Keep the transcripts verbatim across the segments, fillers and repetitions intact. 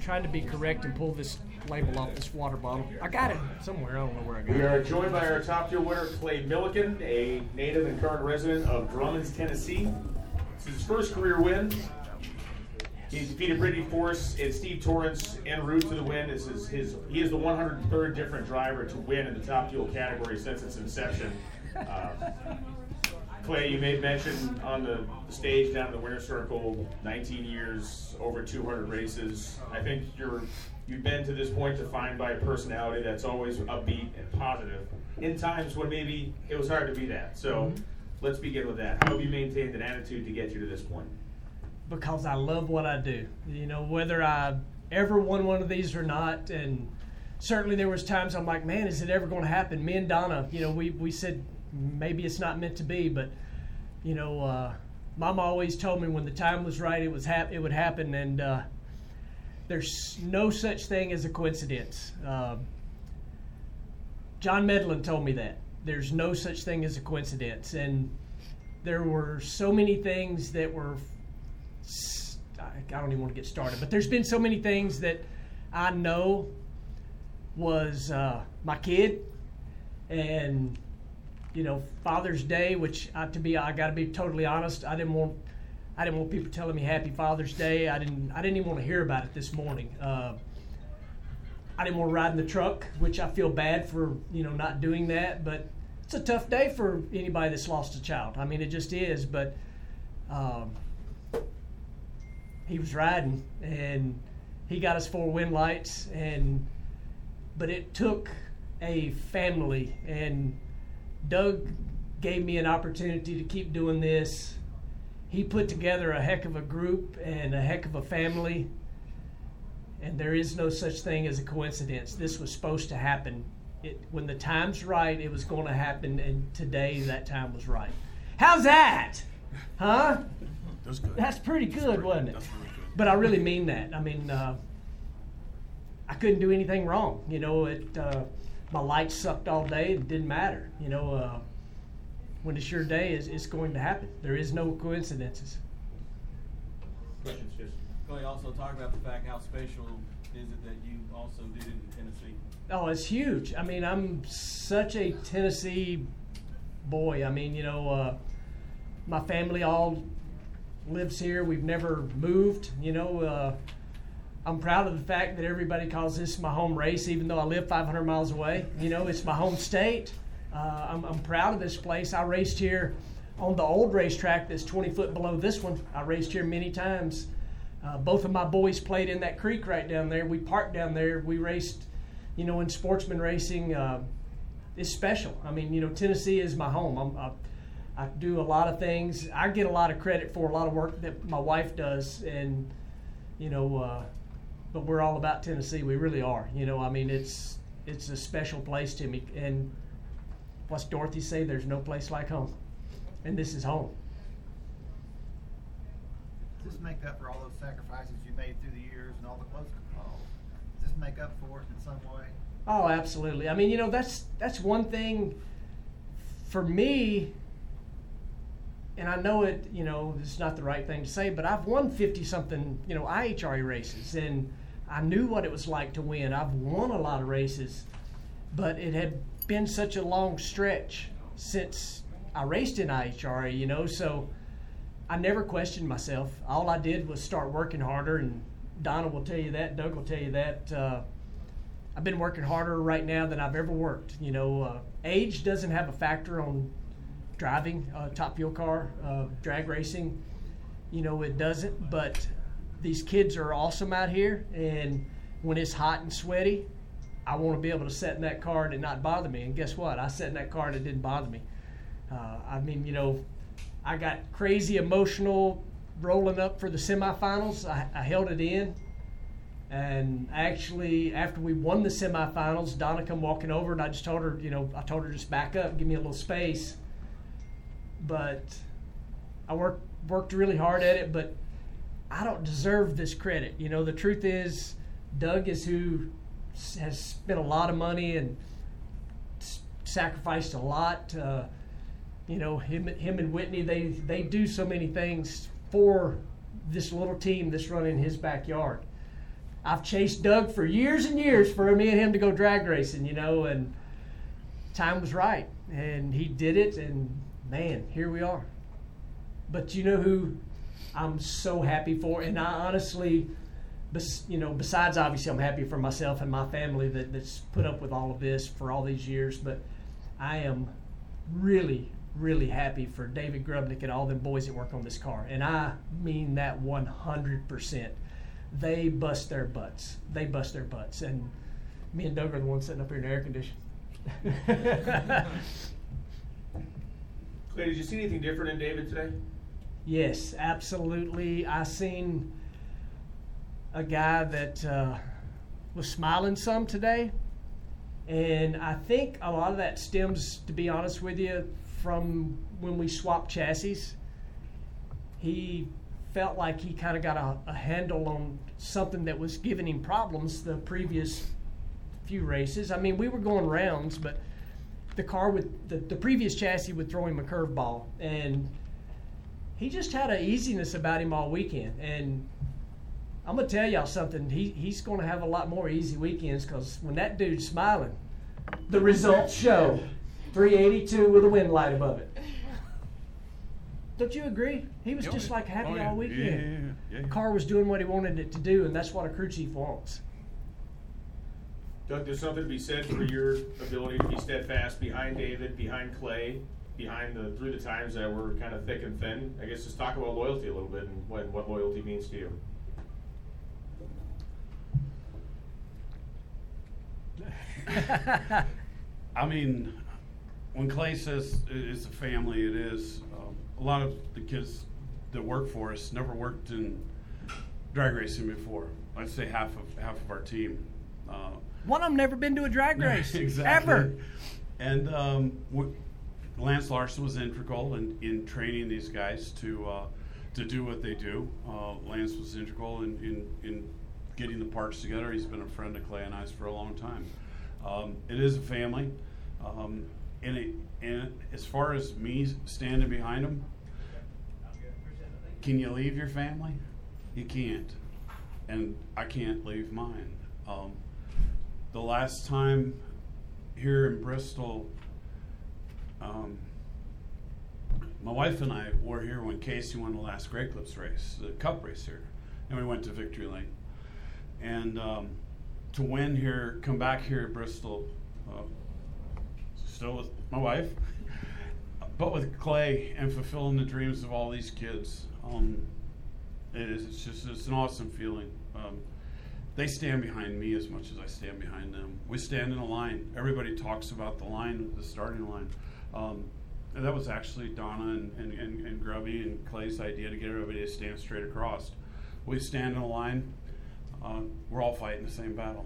trying to be correct and pull this label off this water bottle. I got it somewhere. I don't know where I got it. We are joined by our top tier winner, Clay Milliken, a native and current resident of Drummond, Tennessee. This is his first career win. He defeated Brittany Force and Steve Torrance en route to the win. This is his. He is the one hundred third different driver to win in the top fuel category since its inception. Uh, Clay, you made mention on the, the stage down in the winner's circle, nineteen years, over two hundred races. I think you're you've been to this point defined by a personality that's always upbeat and positive in times when maybe it was hard to be that. So mm-hmm. let's begin with that. How have you maintained an attitude to get you to this point? Because I love what I do. You know, whether I ever won one of these or not, and certainly there was times I'm like, man, is it ever going to happen? Me and Donna, you know, we, we said maybe it's not meant to be, but, you know, uh, Mama always told me when the time was right, it was hap- it would happen, and uh, there's no such thing as a coincidence. Uh, John Medlin told me that. There's no such thing as a coincidence, and there were so many things that were I don't even want to get started, but there's been so many things that I know was uh, my kid, and you know, Father's Day, which I, to be I got to be totally honest, I didn't want I didn't want people telling me Happy Father's Day. I didn't I didn't even want to hear about it this morning. Uh, I didn't want to ride in the truck, which I feel bad for you know not doing that, but it's a tough day for anybody that's lost a child. I mean, it just is, but. Um, He was riding, and he got us four wind lights, and but it took a family, and Doug gave me an opportunity to keep doing this. He put together a heck of a group and a heck of a family, and there is no such thing as a coincidence. This was supposed to happen. It, when the time's right, it was going to happen, and today that time was right. How's that? Huh? That's good. That's pretty good, That's pretty, wasn't it? That's really good. But I really mean that. I mean, uh, I couldn't do anything wrong. You know, it. Uh, my lights sucked all day. It didn't matter. You know, uh, when it's your day, it's, it's going to happen. There is no coincidences. Questions, just. Clay, also talk about the fact how special is it that you also did it in Tennessee? Oh, it's huge. I mean, I'm such a Tennessee boy. I mean, you know, uh, my family all lives here. We've never moved. You know, uh, I'm proud of the fact that everybody calls this my home race, even though I live five hundred miles away. You know, it's my home state. Uh, I'm, I'm proud of this place. I raced here on the old racetrack that's twenty foot below this one. I raced here many times. Uh, both of my boys played in that creek right down there. We parked down there. We raced, you know, in sportsman racing. Uh, it's special. I mean, you know, Tennessee is my home. I'm, I, I do a lot of things. I get a lot of credit for a lot of work that my wife does, and you know, uh, but we're all about Tennessee. We really are. You know, I mean, it's it's a special place to me. And what's Dorothy say? There's no place like home, and this is home. Does this make up for all those sacrifices you made through the years and all the close calls? Does this make up for it in some way? Oh, absolutely. I mean, you know, that's that's one thing for me. And I know it, you know, it's not the right thing to say, but I've won fifty-something, you know, I H R A races, and I knew what it was like to win. I've won a lot of races, but it had been such a long stretch since I raced in I H R A, you know, so I never questioned myself. All I did was start working harder, and Donna will tell you that, Doug will tell you that. Uh, I've been working harder right now than I've ever worked. You know, uh, age doesn't have a factor on driving a top fuel car, uh, drag racing, you know, it doesn't, but these kids are awesome out here, and when it's hot and sweaty, I want to be able to sit in that car and it not bother me, and guess what? I sat in that car and it didn't bother me. Uh, I mean, you know, I got crazy emotional rolling up for the semifinals. I, I held it in, and actually, after we won the semifinals, Donna come walking over, and I just told her, you know, I told her just back up, give me a little space. But I worked worked really hard at it, but I don't deserve this credit. You know, the truth is, Doug is who has spent a lot of money and s- sacrificed a lot. Uh, you know, him, him and Whitney, they, they do so many things for this little team that's running his backyard. I've chased Doug for years and years for me and him to go drag racing, you know, and time was right. And he did it, and man, here we are. But you know who I'm so happy for? And I honestly, bes- you know, besides obviously I'm happy for myself and my family that, that's put up with all of this for all these years, but I am really, really happy for David Grubnick and all them boys that work on this car. And I mean that one hundred percent. They bust their butts. They bust their butts. And me and Doug are the ones sitting up here in the air conditioning. Clay, did you see anything different in David today? Yes, absolutely. I seen a guy that uh, was smiling some today. And I think a lot of that stems, to be honest with you, from when we swapped chassis. He felt like he kind of got a, a handle on something that was giving him problems the previous few races. I mean, we were going rounds, but the car with the, the previous chassis would throw him a curveball, and he just had an easiness about him all weekend. And I'm gonna tell y'all something. He he's gonna have a lot more easy weekends, because when that dude's smiling, the results show. three eighty-two with a wind light above it. Don't you agree? He was Oh, just yeah. like happy Oh, yeah. all weekend. Yeah, yeah, yeah, yeah. The car was doing what he wanted it to do, and that's what a crew chief wants. Doug, there's something to be said for your ability to be steadfast behind David, behind Clay, behind the through the times that were kind of thick and thin. I guess just talk about loyalty a little bit and what, what loyalty means to you. I mean, when Clay says it's a family, it is. Um, a lot of the kids that work for us never worked in drag racing before. I'd say half of half of our team. Uh, One of them never been to a drag race. exactly. Ever. And um, w- Lance Larson was integral in, in training these guys to uh, to do what they do. Uh, Lance was integral in, in, in getting the parts together. He's been a friend of Clay and I's for a long time. Um, it is a family. Um, and, it, and as far as me standing behind them, can you leave your family? You can't. And I can't leave mine. Um, the last time here in Bristol, um, my wife and I were here when Casey won the last Great Clips race, the Cup race here, and we went to Victory Lane. And um, to win here, come back here at Bristol, uh, still with my wife, but with Clay and fulfilling the dreams of all these kids, um, it is, it's just it's an awesome feeling. Um, they stand behind me as much as I stand behind them. We stand in a line. Everybody talks about the line, the starting line. Um, and that was actually Donna and, and, and, and Grubby and Clay's idea to get everybody to stand straight across. We stand in a line. Uh, we're all fighting the same battle.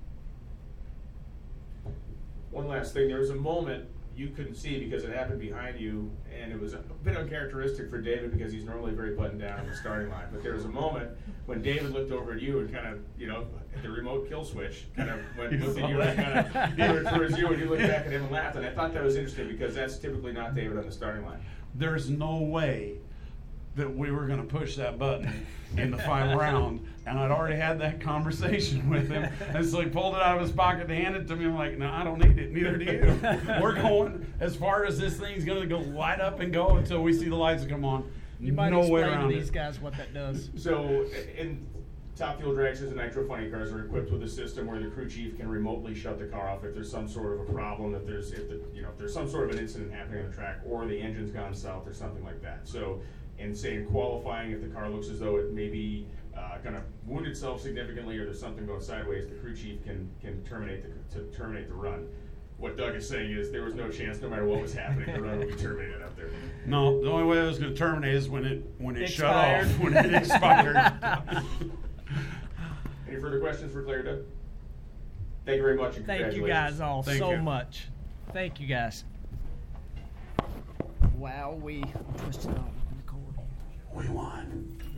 One last thing, there was a moment you couldn't see because it happened behind you, and it was a bit uncharacteristic for David because he's normally very buttoned down on the starting line. But there was a moment when David looked over at you and kind of, you know, at the remote kill switch, kind of went, looked at you and kind of turned towards you, and you looked back at him and laughed. And I thought that was interesting because that's typically not David on the starting line. There's no way that we were going to push that button in the final round, and I'd already had that conversation with him, and so he pulled it out of his pocket to hand it to me. I'm like, no, I don't need it, neither do you. We're going as far as this thing's going to go light up and go until we see the lights come on. You might no way explain around to these it. guys what that does. So, in Top Fuel dragsters and Nitro Funny cars are equipped with a system where the crew chief can remotely shut the car off if there's some sort of a problem, if there's if the you know if there's some sort of an incident happening on the track, or the engine's gone south or something like that. So, in say in qualifying, if the car looks as though it may be uh, going to wound itself significantly, or there's something going sideways, the crew chief can can terminate the to terminate the run. What Doug is saying is there was no chance, no matter what was happening, the run would be terminated up there. No, the only way it was going to terminate is when it when it Expired. shut off, when it expired. Any further questions for Claire, Doug? Thank you very much, and Thank you congratulations. guys all Thank so you. much. Thank you guys. Wow, we twisted on the cord. We won.